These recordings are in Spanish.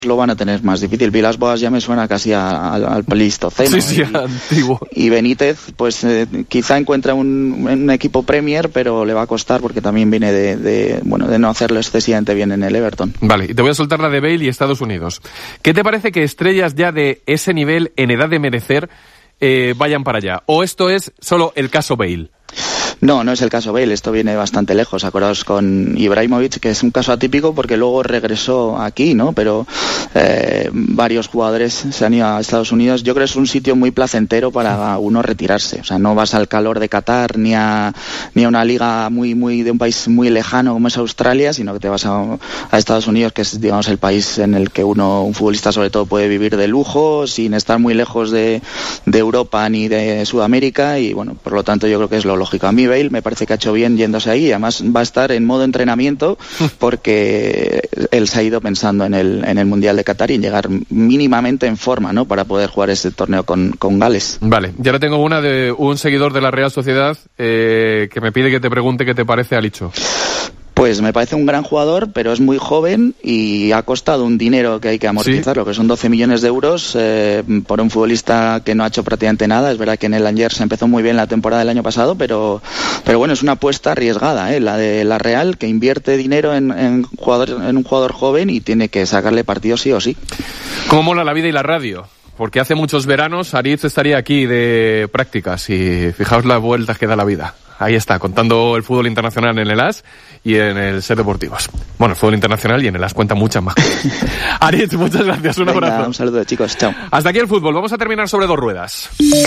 lo van a tener más difícil. Villas-Boas ya me suena casi al Pleistoceno. Sí, antiguo. Y Benítez, pues quizá encuentra un equipo Premier, pero le va a costar porque también viene de no hacerlo excesivamente bien en el Everton. Vale, y te voy a soltar la de Bale y Estados Unidos. ¿Qué te parece que estrellas ya de ese nivel, en edad de merecer, vayan para allá? ¿O esto es solo el caso Bale? No es el caso Bale, esto viene bastante lejos. Acordaos con Ibrahimovic, que es un caso atípico porque luego regresó aquí, ¿no? Pero varios jugadores se han ido a Estados Unidos. Yo creo que es un sitio muy placentero para uno retirarse. O sea, no vas al calor de Qatar ni a una liga muy de un país muy lejano como es Australia, sino que te vas a Estados Unidos, que es, digamos, el país en el que un futbolista sobre todo puede vivir de lujo, sin estar muy lejos de Europa ni de Sudamérica, y bueno, por lo tanto yo creo que es lo lógico. A mí Bale me parece que ha hecho bien yéndose ahí, y además va a estar en modo entrenamiento porque él se ha ido pensando en el Mundial de Qatar y en llegar mínimamente en forma, ¿no?, para poder jugar ese torneo con Gales. Vale, y ahora tengo una de un seguidor de la Real Sociedad que me pide que te pregunte qué te parece Alicho. Pues me parece un gran jugador, pero es muy joven y ha costado un dinero que hay que amortizar, lo que son 12 millones de euros por un futbolista que no ha hecho prácticamente nada. Es verdad que en el Angers se empezó muy bien la temporada del año pasado, pero bueno, es una apuesta arriesgada, la de la Real, que invierte dinero en un jugador joven y tiene que sacarle partido sí o sí. ¿Cómo mola la vida y la radio? Porque hace muchos veranos Aritz estaría aquí de prácticas y fijaos las vueltas que da la vida. Ahí está, contando el fútbol internacional en el AS y en el Ser Deportivos. Bueno, el fútbol internacional y en el AS cuentan muchas más cosas. Aritz, muchas gracias, un abrazo. Un saludo, chicos, chao. Hasta aquí el fútbol, vamos a terminar sobre dos ruedas.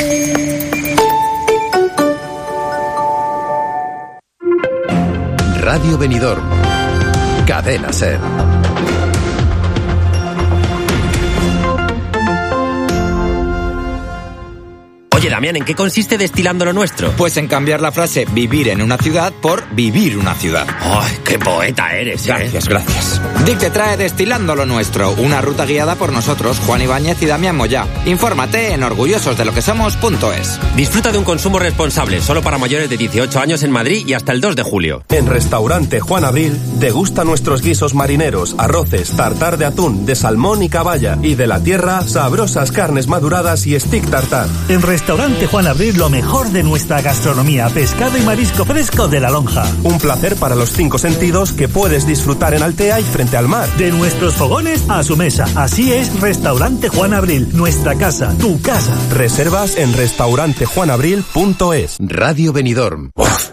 Radio Benidorm, Cadena Ser. Oye, Damián, ¿en qué consiste Destilando lo Nuestro? Pues en cambiar la frase vivir en una ciudad por vivir una ciudad. ¡Ay, qué poeta eres! Gracias. DIC te trae Destilando lo Nuestro, una ruta guiada por nosotros, Juan Ibáñez y Damián Moyá. Infórmate en orgullososdeloquesomos.es. Disfruta de un consumo responsable, solo para mayores de 18 años en Madrid y hasta el 2 de julio. En Restaurante Juan Abril, degusta nuestros guisos marineros, arroces, tartar de atún, de salmón y caballa. Y de la tierra, sabrosas carnes maduradas y stick tartar. En Restaurante Juan Abril, lo mejor de nuestra gastronomía, pescado y marisco fresco de La Lonja. Un placer para los 5 sentidos que puedes disfrutar en Altea y frente al mar. De nuestros fogones a su mesa. Así es Restaurante Juan Abril, nuestra casa, tu casa. Reservas en restaurantejuanabril.es. Radio Benidorm.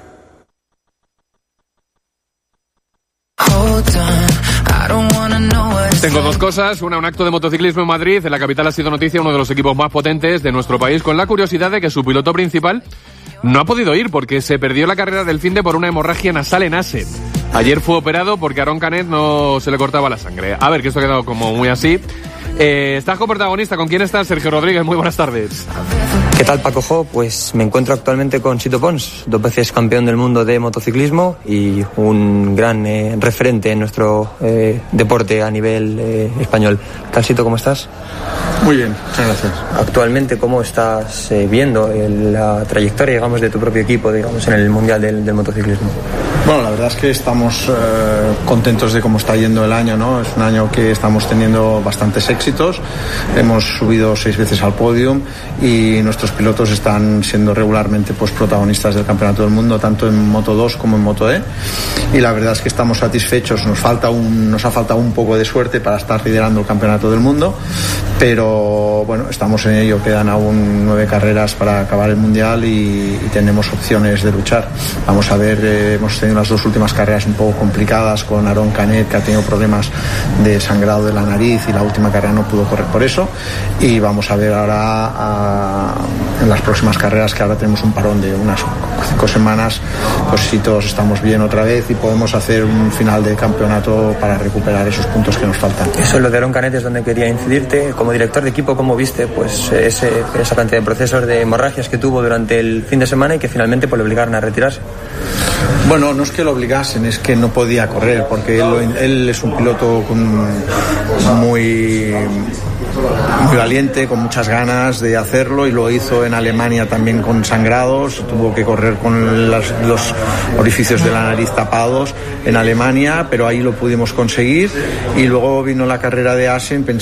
Tengo dos cosas. Una, un acto de motociclismo en Madrid. En la capital ha sido noticia uno de los equipos más potentes de nuestro país, con la curiosidad de que su piloto principal no ha podido ir porque se perdió la carrera del finde por una hemorragia nasal en Assen. Ayer fue operado porque a Aaron Canet no se le cortaba la sangre. A ver, que esto ha quedado como muy así. Estás coprotagonista. ¿Con quién estás? Sergio Rodríguez, muy buenas tardes. ¿Qué tal, Paco Jo? Pues me encuentro actualmente con Sito Pons, 2 veces campeón del mundo de motociclismo y un gran referente en nuestro deporte a nivel español. ¿Qué tal, Sito? ¿Cómo estás? Muy bien, muchas gracias. Actualmente, ¿cómo estás viendo la trayectoria, digamos, de tu propio equipo, digamos, en el Mundial del motociclismo? Bueno, la verdad es que estamos contentos de cómo está yendo el año, ¿no? Es un año que estamos teniendo bastantes éxitos. Hemos subido 6 veces al podium y nuestros pilotos están siendo regularmente pues protagonistas del Campeonato del Mundo, tanto en Moto 2 como en Moto E. Y la verdad es que estamos satisfechos. Nos ha faltado un poco de suerte para estar liderando el Campeonato del Mundo, pero bueno, estamos en ello. Quedan aún 9 carreras para acabar el Mundial y tenemos opciones de luchar. Vamos a ver, hemos tenido las 2 últimas carreras un poco complicadas con Aaron Canet, que ha tenido problemas de sangrado de la nariz y la última carrera no pudo correr por eso, y vamos a ver ahora en las próximas carreras, que ahora tenemos un parón de unas 5 semanas, pues si todos estamos bien otra vez y podemos hacer un final de campeonato para recuperar esos puntos que nos faltan. Eso, lo de Aaron Canet, es donde quería incidirte. Como director de equipo, ¿cómo viste pues esa cantidad de procesos de hemorragias que tuvo durante el fin de semana y que finalmente pues, le obligaron a retirarse? Bueno, no es que lo obligasen, es que no podía correr, porque él es un piloto muy valiente, con muchas ganas de hacerlo, y lo hizo en Alemania también con sangrados, tuvo que correr con los orificios de la nariz tapados en Alemania, pero ahí lo pudimos conseguir. Y luego vino la carrera de Assen,